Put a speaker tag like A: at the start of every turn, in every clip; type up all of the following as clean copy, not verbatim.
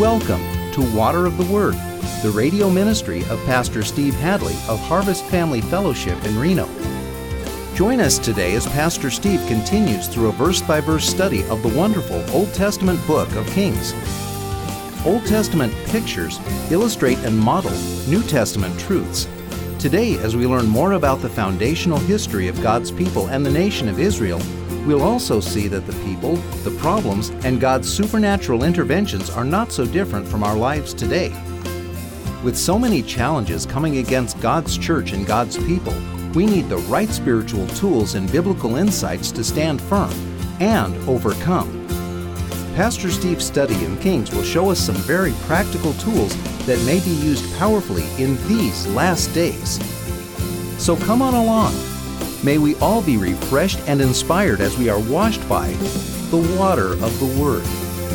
A: Welcome to Water of the Word, the radio ministry of Pastor Steve Hadley of Harvest Family Fellowship in Reno. Join us today as Pastor Steve continues through a verse-by-verse study of the wonderful Old Testament book of Kings. Old Testament pictures illustrate and model New Testament truths. Today, as we learn more about the foundational history of God's people and the nation of Israel, we'll also see that the people, the problems, and God's supernatural interventions are not so different from our lives today. With so many challenges coming against God's church and God's people, we need the right spiritual tools and biblical insights to stand firm and overcome. Pastor Steve's study in Kings will show us some very practical tools that may be used powerfully in these last days. So come on along. May we all be refreshed and inspired as we are washed by the water of the Word.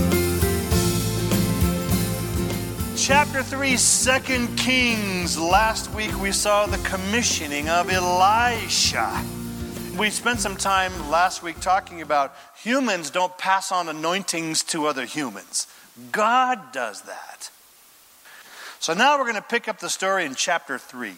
B: Chapter 3, 2 Kings. Last week we saw the commissioning of Elisha. We spent some time last week talking about humans don't pass on anointings to other humans. God does that. So now we're going to pick up the story in chapter 3.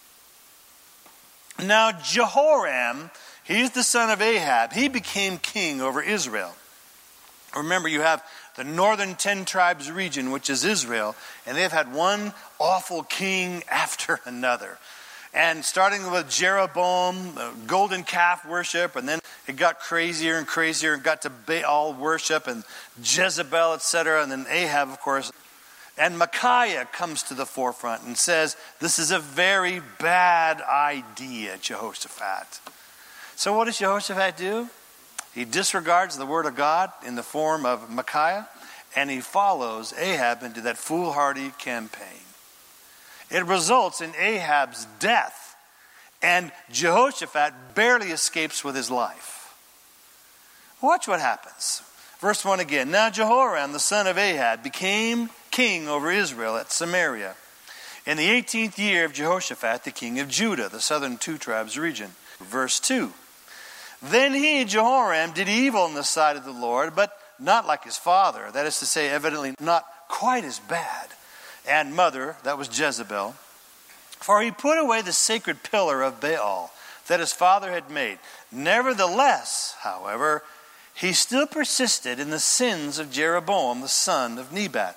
B: Now Jehoram, he's the son of Ahab. He became king over Israel. Remember, you have the northern 10 tribes region, which is Israel, and they've had one awful king after another. And starting with Jeroboam, golden calf worship, and then it got crazier and crazier and got to Baal worship and Jezebel, etc. And then Ahab, of course. And Micaiah comes to the forefront and says, this is a very bad idea, Jehoshaphat. So what does Jehoshaphat do? He disregards the word of God in the form of Micaiah, and he follows Ahab into that foolhardy campaign. It results in Ahab's death, and Jehoshaphat barely escapes with his life. Watch what happens. Verse 1 again. Now Jehoram, the son of Ahab, became king over Israel at Samaria in the 18th year of Jehoshaphat, the king of Judah, the southern 2 tribes region. Verse 2. Then he, Jehoram, did evil in the sight of the Lord, but not like his father. That is to say, evidently not quite as bad. And mother, that was Jezebel. For he put away the sacred pillar of Baal that his father had made. Nevertheless, however, he still persisted in the sins of Jeroboam, the son of Nebat.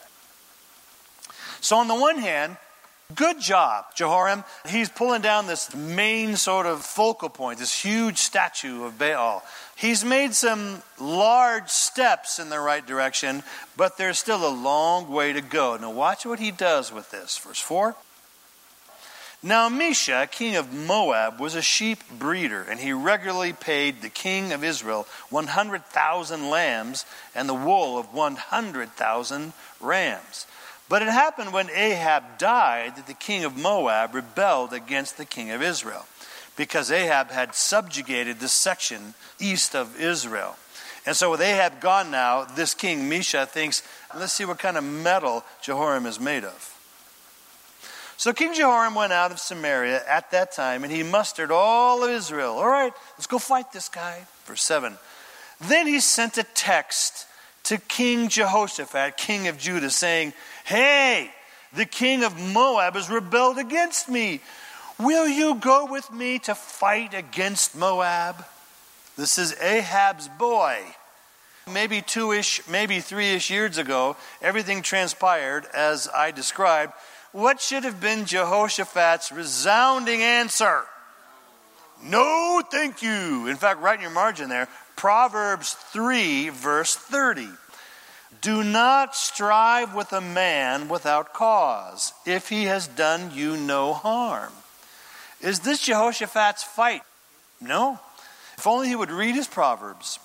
B: So on the one hand, good job, Jehoram. He's pulling down this main sort of focal point, this huge statue of Baal. He's made some large steps in the right direction, but there's still a long way to go. Now watch what he does with this. Verse 4. Now Mesha, king of Moab, was a sheep breeder, and he regularly paid the king of Israel 100,000 lambs and the wool of 100,000 rams. But it happened when Ahab died that the king of Moab rebelled against the king of Israel, because Ahab had subjugated this section east of Israel. And so with Ahab gone now, this king Mesha thinks, let's see what kind of metal Jehoram is made of. So King Jehoram went out of Samaria at that time, and he mustered all of Israel. All right, let's go fight this guy. Verse 7. Then he sent a text to King Jehoshaphat, king of Judah, saying, hey, the king of Moab has rebelled against me. Will you go with me to fight against Moab? This is Ahab's boy. Maybe 2-ish, maybe 3-ish years ago, everything transpired as I described. What should have been Jehoshaphat's resounding answer? No, thank you. In fact, write in your margin there, Proverbs 3, verse 30. Do not strive with a man without cause, if he has done you no harm. Is this Jehoshaphat's fight? No. If only he would read his Proverbs.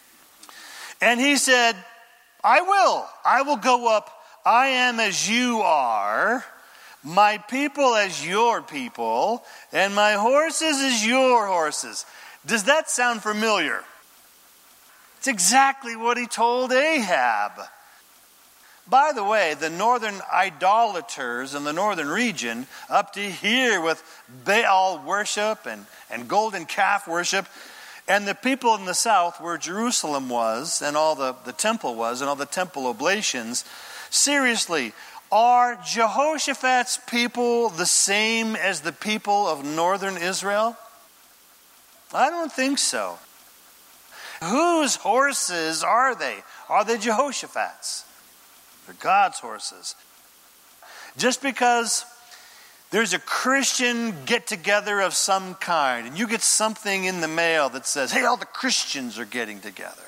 B: And he said, I will go up. I am as you are, my people as your people, and my horses as your horses. Does that sound familiar? It's exactly what he told Ahab. By the way, the northern idolaters in the northern region, up to here with Baal worship and golden calf worship, and the people in the south where Jerusalem was and all the temple was and all the temple oblations, Seriously, are Jehoshaphat's people the same as the people of northern Israel? I don't think so. Whose horses are they? Are they Jehoshaphat's? They're God's horses. Just because there's a Christian get-together of some kind, and you get something in the mail that says, hey, all the Christians are getting together.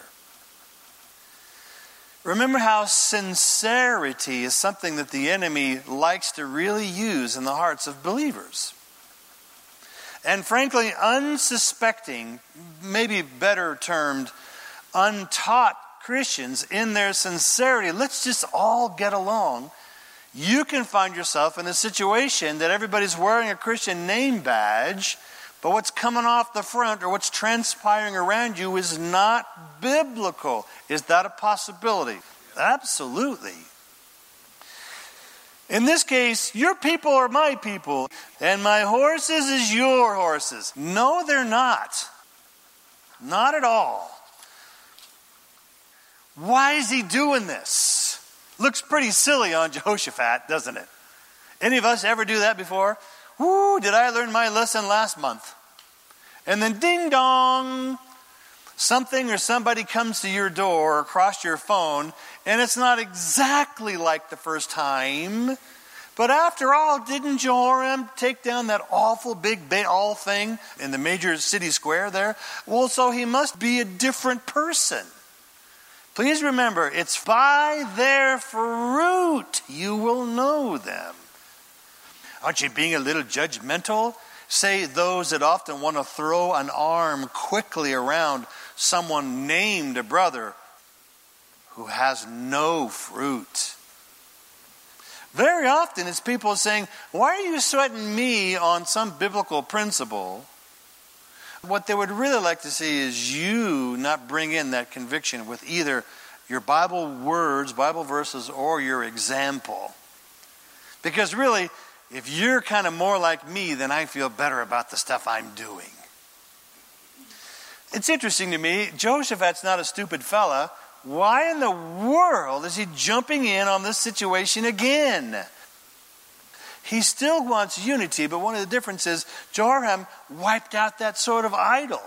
B: Remember how sincerity is something that the enemy likes to really use in the hearts of believers. And frankly, unsuspecting, maybe better termed, untaught Christians in their sincerity, let's just all get along. You can find yourself in a situation that everybody's wearing a Christian name badge, but what's coming off the front or what's transpiring around you is not biblical. Is that a possibility? Absolutely. In this case, your people are my people, and my horses is your horses. No, they're not. Not at all. Why is he doing this? Looks pretty silly on Jehoshaphat, doesn't it? Any of us ever do that before? Woo, did I learn my lesson last month? And then ding dong, something or somebody comes to your door or across your phone, and it's not exactly like the first time. But after all, didn't Jehoram take down that awful big Baal thing in the major city square there? Well, so he must be a different person. Please remember, it's by their fruit you will know them. Aren't you being a little judgmental? Say those that often want to throw an arm quickly around someone named a brother who has no fruit. Very often it's people saying, why are you sweating me on some biblical principle? What they would really like to see is you not bring in that conviction with either your Bible words, Bible verses, or your example. Because really, if you're kind of more like me, then I feel better about the stuff I'm doing. It's interesting to me, Jehoshaphat's not a stupid fella. Why in the world is he jumping in on this situation again? He still wants unity, but one of the differences, Jehoram wiped out that sort of idol.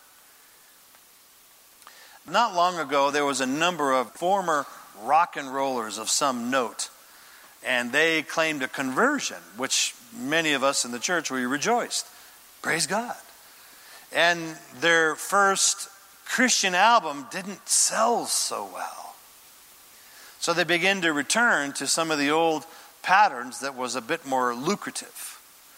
B: Not long ago, there was a number of former rock and rollers of some note, and they claimed a conversion, which many of us in the church, we rejoiced. Praise God. And their first Christian album didn't sell so well. So they began to return to some of the old patterns that was a bit more lucrative.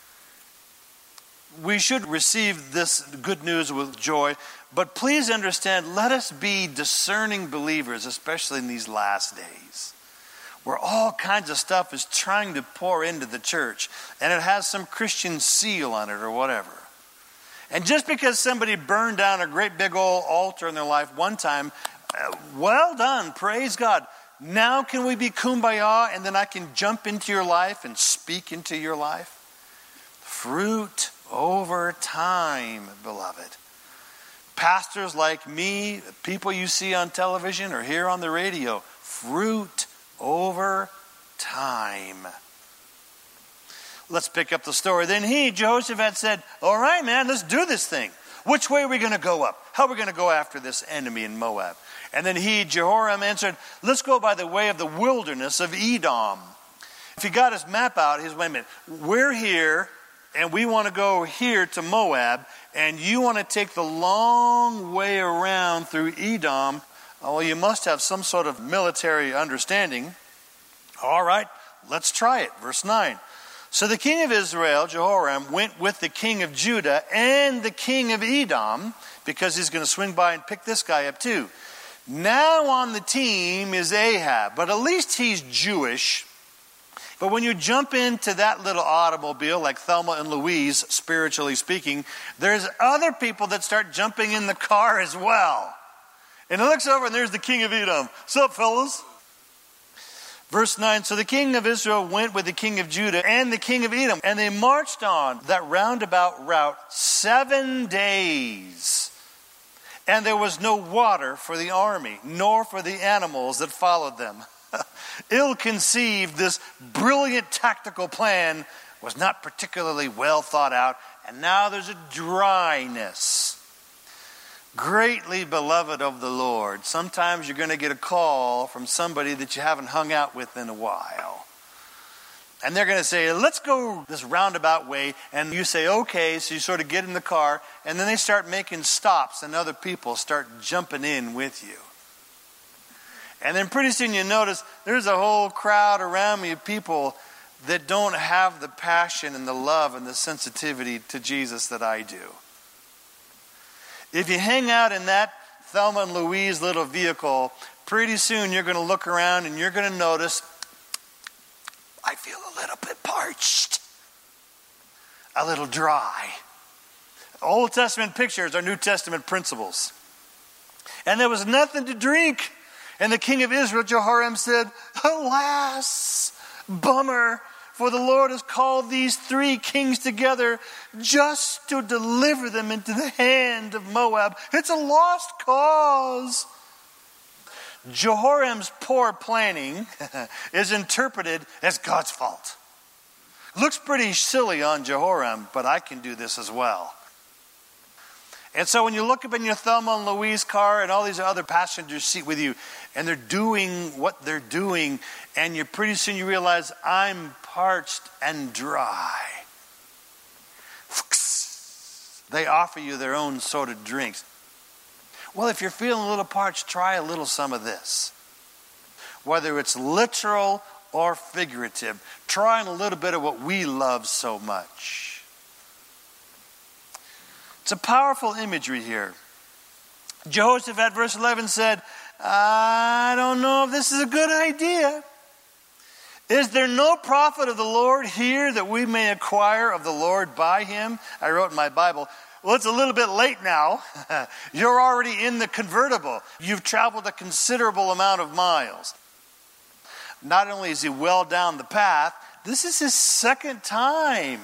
B: We should receive this good news with joy, but please understand, let us be discerning believers, especially in these last days, where all kinds of stuff is trying to pour into the church, and it has some Christian seal on it or whatever. And just because somebody burned down a great big old altar in their life one time, well done, praise God. Now can we be kumbaya, and then I can jump into your life and speak into your life? Fruit over time, beloved. Pastors like me, people you see on television or hear on the radio, fruit over time. Let's pick up the story. Then Jehoshaphat said, all right, man, let's do this thing. Which way are we going to go up? How are we going to go after this enemy in Moab? And then Jehoram answered, let's go by the way of the wilderness of Edom. If he got his map out, he said, wait a minute, we're here and we want to go here to Moab, and you want to take the long way around through Edom. Well, you must have some sort of military understanding. All right, let's try it. Verse 9. So the king of Israel, Jehoram, went with the king of Judah and the king of Edom, because he's going to swing by and pick this guy up too. Now on the team is Ahab, but at least he's Jewish. But when you jump into that little automobile, like Thelma and Louise, spiritually speaking, there's other people that start jumping in the car as well. And it looks over and there's the king of Edom. What's up, fellas? Verse 9, so the king of Israel went with the king of Judah and the king of Edom, and they marched on that roundabout route 7 days. And there was no water for the army, nor for the animals that followed them. ill-conceived, this brilliant tactical plan was not particularly well thought out, and now there's a dryness. Greatly beloved of the Lord. Sometimes you're going to get a call from somebody that you haven't hung out with in a while. And they're going to say, let's go this roundabout way. And you say, okay. So you sort of get in the car. And then they start making stops. And other people start jumping in with you. And then pretty soon you notice there's a whole crowd around me of people that don't have the passion and the love and the sensitivity to Jesus that I do. If you hang out in that Thelma and Louise little vehicle, pretty soon you're going to look around and you're going to notice, I feel a little bit parched, a little dry. Old Testament pictures are New Testament principles. And there was nothing to drink. And the king of Israel, Jehoram, said, alas, bummer, for the Lord has called these 3 kings together just to deliver them into the hand of Moab. It's a lost cause. Jehoram's poor planning is interpreted as God's fault. Looks pretty silly on Jehoram, but I can do this as well. And so when you look up in your Thelma and Louise car and all these other passengers sit with you and they're doing what they're doing, and you pretty soon you realize, I'm parched and dry. They offer you their own sort of drinks. Well, if you're feeling a little parched, try a little some of this. Whether it's literal or figurative, trying a little bit of what we love so much. It's a powerful imagery here. Jehoshaphat, verse 11, said, I don't know if this is a good idea. Is there no prophet of the Lord here that we may acquire of the Lord by him? I wrote in my Bible, well, it's a little bit late now. You're already in the convertible. You've traveled a considerable amount of miles. Not only is he well down the path, this is his second time.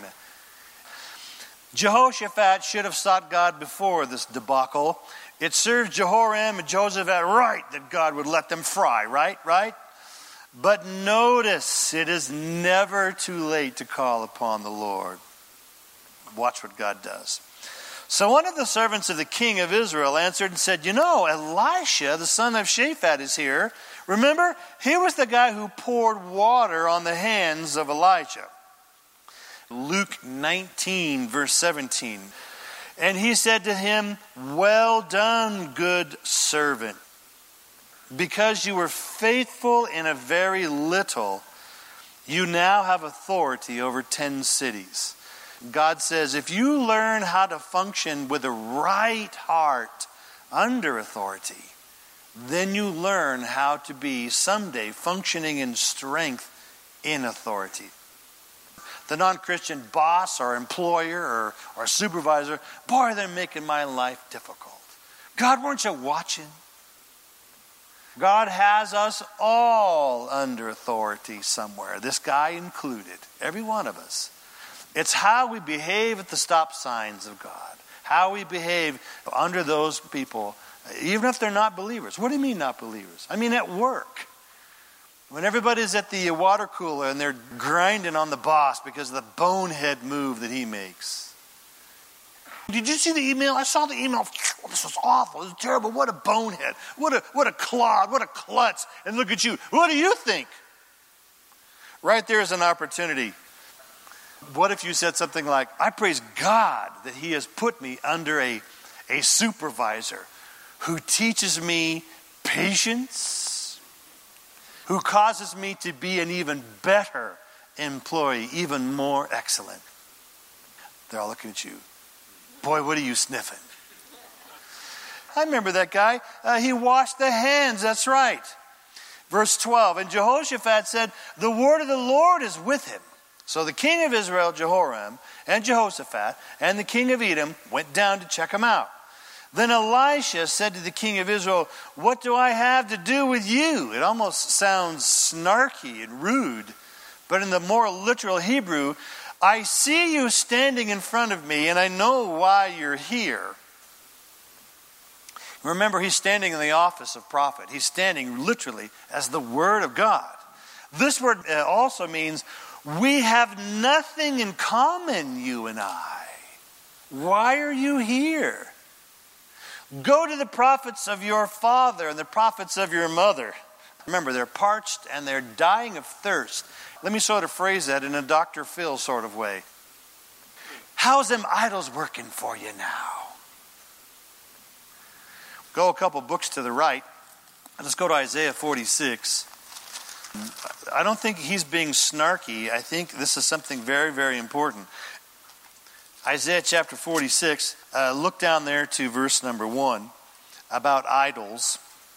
B: Jehoshaphat should have sought God before this debacle. It served Jehoram and Jehoshaphat right that God would let them fry, right? But notice, it is never too late to call upon the Lord. Watch what God does. So one of the servants of the king of Israel answered and said, Elisha, the son of Shaphat, is here. Remember, he was the guy who poured water on the hands of Elijah. Luke 19, verse 17. And he said to him, well done, good servant. Because you were faithful in a very little, you now have authority over 10 cities. God says, if you learn how to function with a right heart under authority, then you learn how to be someday functioning in strength in authority. The non-Christian boss or employer or supervisor, boy, they're making my life difficult. God, weren't you watching? God has us all under authority somewhere, this guy included, every one of us. It's how we behave at the stop signs of God, how we behave under those people, even if they're not believers. What do you mean not believers? I mean at work. When everybody's at the water cooler and they're grinding on the boss because of the bonehead move that he makes. Did you see the email? I saw the email. Oh, this was awful. This was terrible. What a bonehead. What a clod. What a klutz. And look at you. What do you think? Right there is an opportunity. What if you said something like, I praise God that he has put me under a supervisor who teaches me patience, who causes me to be an even better employee, even more excellent. They're all looking at you. Boy, what are you sniffing? I remember that guy. He washed the hands, that's right. Verse 12, and Jehoshaphat said, the word of the Lord is with him. So the king of Israel, Jehoram, and Jehoshaphat, and the king of Edom went down to check him out. Then Elisha said to the king of Israel, what do I have to do with you? It almost sounds snarky and rude, but in the more literal Hebrew, I see you standing in front of me, and I know why you're here. Remember, he's standing in the office of prophet. He's standing literally as the word of God. This word also means we have nothing in common, you and I. Why are you here? Go to the prophets of your father and the prophets of your mother. Remember, they're parched and they're dying of thirst. Let me sort of phrase that in a Dr. Phil sort of way. How's them idols working for you now? Go a couple books to the right. Let's go to Isaiah 46. I don't think he's being snarky. I think this is something very, very important. Isaiah chapter 46, look down there to verse number 1 about idols.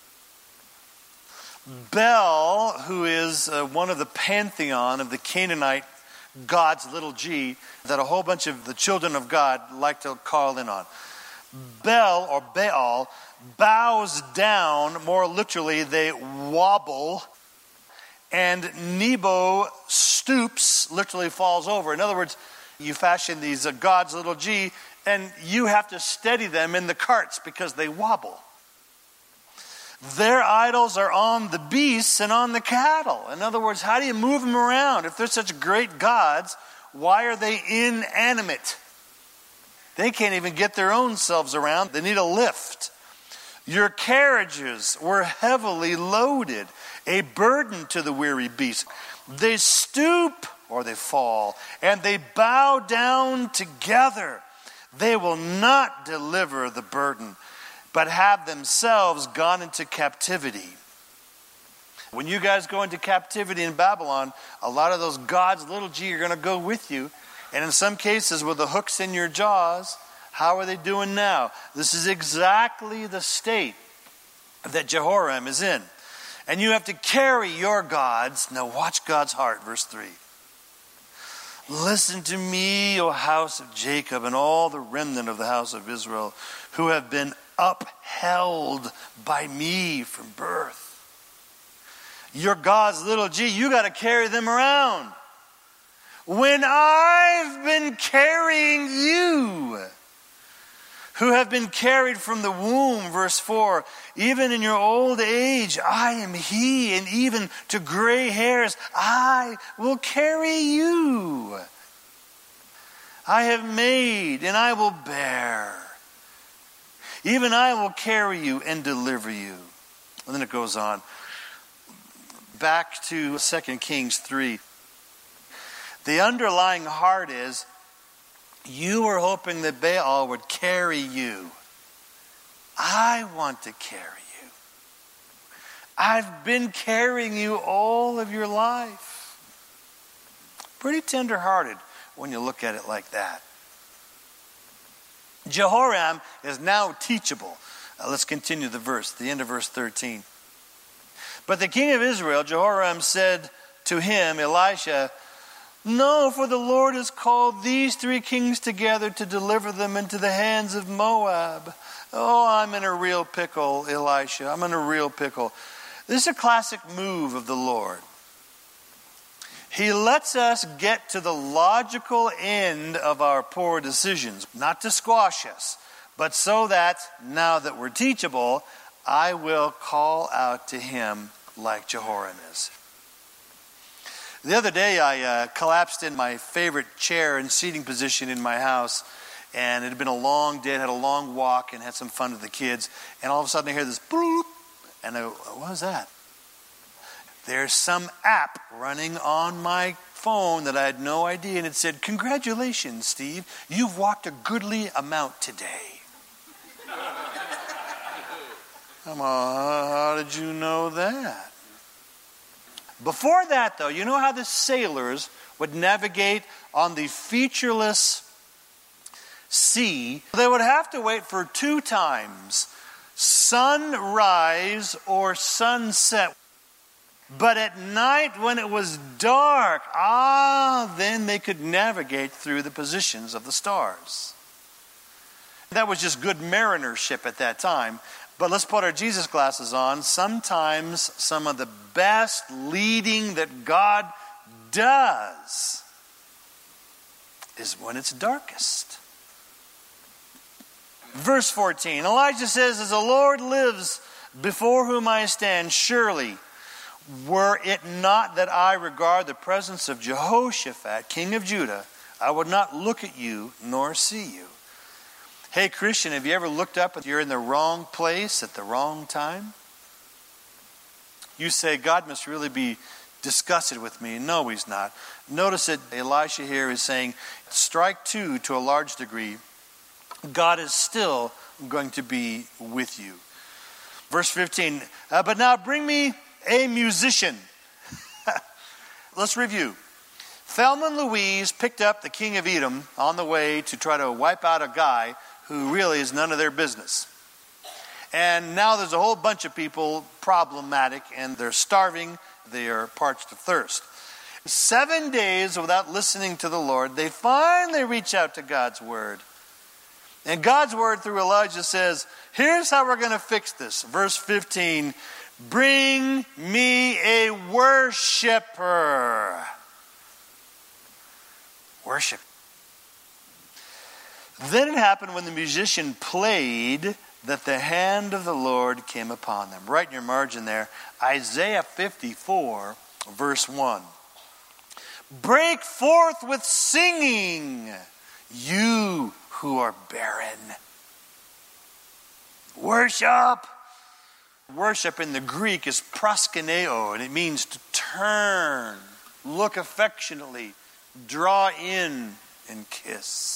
B: Bel, who is one of the pantheon of the Canaanite gods, little g, that a whole bunch of the children of God like to call in on. Bel, or Baal, bows down, more literally, they wobble, and Nebo stoops, literally falls over. In other words, you fashion these gods, little g, and you have to steady them in the carts because they wobble. Their idols are on the beasts and on the cattle. In other words, how do you move them around? If they're such great gods, why are they inanimate? They can't even get their own selves around. They need a lift. Your carriages were heavily loaded, a burden to the weary beast. They stoop or they fall, and they bow down together. They will not deliver the burden, but have themselves gone into captivity. When you guys go into captivity in Babylon, a lot of those gods, little g, are going to go with you. And in some cases, with the hooks in your jaws, how are they doing now? This is exactly the state that Jehoram is in. And you have to carry your gods. Now watch God's heart, verse 3. Listen to me, O house of Jacob, and all the remnant of the house of Israel, who have been upheld by me from birth. Your gods, little g, you got to carry them around. When I've been carrying you, who have been carried from the womb, verse 4, even in your old age, I am he, and even to gray hairs, I will carry you. I have made, and I will bear. Even I will carry you and deliver you. And then it goes on. Back to 2 Kings 3. The underlying heart is, you were hoping that Baal would carry you. I want to carry you. I've been carrying you all of your life. Pretty tender-hearted when you look at it like that. Jehoram is now teachable. Let's continue the verse, the end of verse 13. But the king of Israel, Jehoram, said to him, Elisha, no, for the Lord has called these 3 kings together to deliver them into the hands of Moab. Oh, I'm in a real pickle, Elisha. I'm in a real pickle. This is a classic move of the Lord. He lets us get to the logical end of our poor decisions, not to squash us, but so that, now that we're teachable, I will call out to him like Jehoram is. The other day, I collapsed in my favorite chair and seating position in my house, and it had been a long day. I had a long walk and had some fun with the kids, and all of a sudden I hear this bloop, and what was that? There's some app running on my phone that I had no idea, and it said, congratulations, Steve, you've walked a goodly amount today. How did you know that? Before that, though, you know how the sailors would navigate on the featureless sea? They would have to wait for 2 times, sunrise or sunset. But at night when it was dark, then they could navigate through the positions of the stars. That was just good marinership at that time. But let's put our Jesus glasses on. Sometimes some of the best leading that God does is when it's darkest. Verse 14, Elijah says, as the Lord lives before whom I stand, surely Were it not that I regard the presence of Jehoshaphat, king of Judah, I would not look at you nor see you. Hey, Christian, have you ever looked up and you're in the wrong place at the wrong time? You say, God must really be disgusted with me. No, he's not. Notice that Elisha here is saying, strike two to a large degree. God is still going to be with you. Verse 15, but now bring me a musician. Let's review. Thelma and Louise picked up the king of Edom on the way to try to wipe out a guy who really is none of their business. And now there's a whole bunch of people problematic, and they're starving, they are parched of thirst. 7 days without listening to the Lord, they finally reach out to God's word. And God's word through Elijah says, here's how we're going to fix this. Verse 15, bring me a worshiper. Worship. Then it happened when the musician played that the hand of the Lord came upon them. Right in your margin there, Isaiah 54, verse 1. Break forth with singing, you who are barren. Worship. Worship in the Greek is proskuneo, and it means to turn, look affectionately, draw in, and kiss.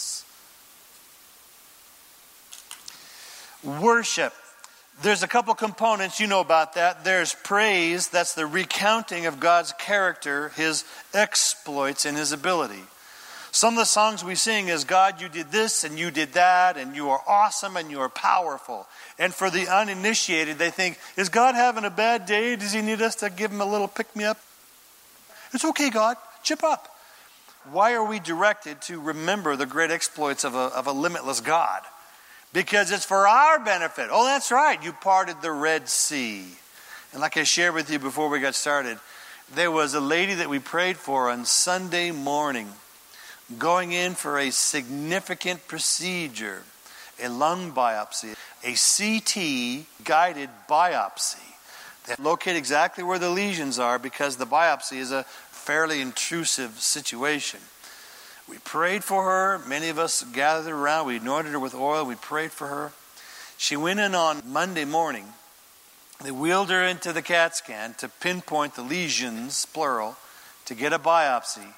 B: Worship. There's a couple components, you know about that. There's praise, that's the recounting of God's character, his exploits, and his ability. Some of the songs we sing is, God, you did this and you did that, and you are awesome and you are powerful. And for the uninitiated, they think, is God having a bad day? Does he need us to give him a little pick-me-up? It's okay, God. Chip up. Why are we directed to remember the great exploits of a limitless God? Because it's for our benefit. Oh, that's right. You parted the Red Sea. And like I shared with you before we got started, there was a lady that we prayed for on Sunday morning going in for a significant procedure, a lung biopsy, a CT guided biopsy. They locate exactly where the lesions are because the biopsy is a fairly intrusive situation. We prayed for her. Many of us gathered around. We anointed her with oil. We prayed for her. She went in on Monday morning. They wheeled her into the CAT scan to pinpoint the lesions, plural, to get a biopsy.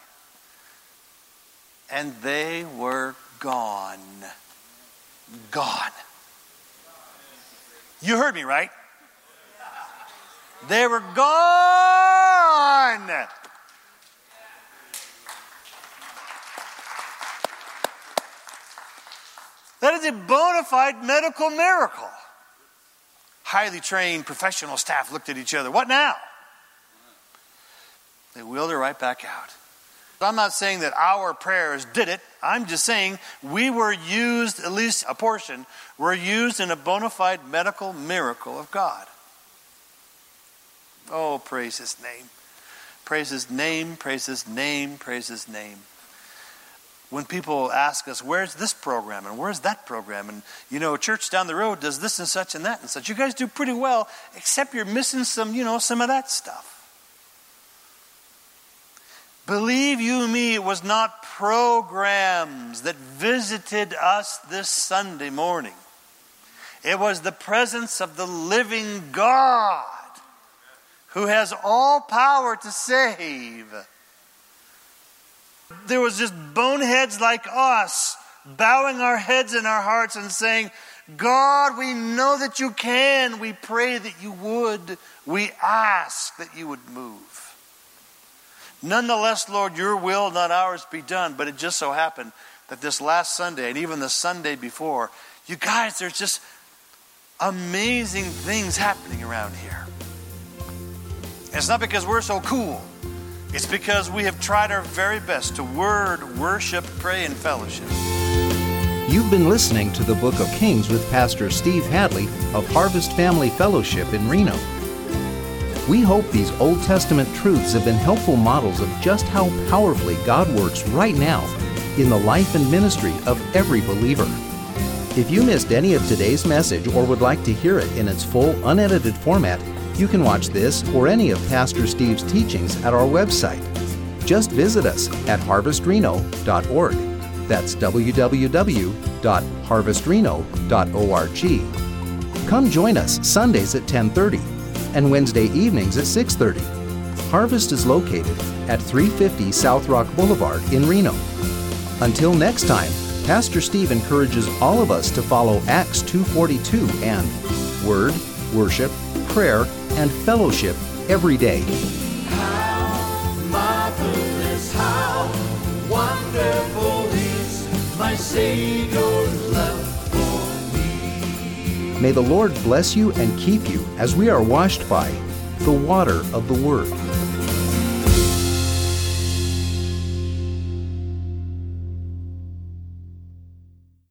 B: And they were gone. Gone. You heard me, right? They were gone. That is a bona fide medical miracle. Highly trained professional staff looked at each other. What now? They wheeled her right back out. I'm not saying that our prayers did it. I'm just saying we were used, at least a portion, were used in a bona fide medical miracle of God. Oh, praise his name. Praise his name, praise his name, praise his name. When people ask us, where's this program and where's that program? And, church down the road does this and such and that and such. You guys do pretty well, except you're missing some of that stuff. Believe you me, it was not programs that visited us this Sunday morning. It was the presence of the living God who has all power to save. There was just boneheads like us bowing our heads and our hearts and saying, God, we know that you can. We pray that you would. We ask that you would move. Nonetheless, Lord, your will, not ours, be done. But it just so happened that this last Sunday and even the Sunday before, you guys, there's just amazing things happening around here. And it's not because we're so cool. It's because we have tried our very best to worship, pray, and fellowship.
A: You've been listening to the Book of Kings with Pastor Steve Hadley of Harvest Family Fellowship in Reno. We hope these Old Testament truths have been helpful models of just how powerfully God works right now in the life and ministry of every believer. If you missed any of today's message or would like to hear it in its full, unedited format, You can watch this or any of Pastor Steve's teachings at our website. Just visit us at harvestreno.org. That's www.harvestreno.org. Come join us Sundays at 10:30 and Wednesday evenings at 6:30. Harvest is located at 350 South Rock Boulevard in Reno. Until next time, Pastor Steve encourages all of us to follow Acts 2:42 and Word, Worship, Prayer, and Fellowship every day.
C: How marvelous, how wonderful is my Savior's love for me.
A: May the Lord bless you and keep you as we are washed by the water of the Word.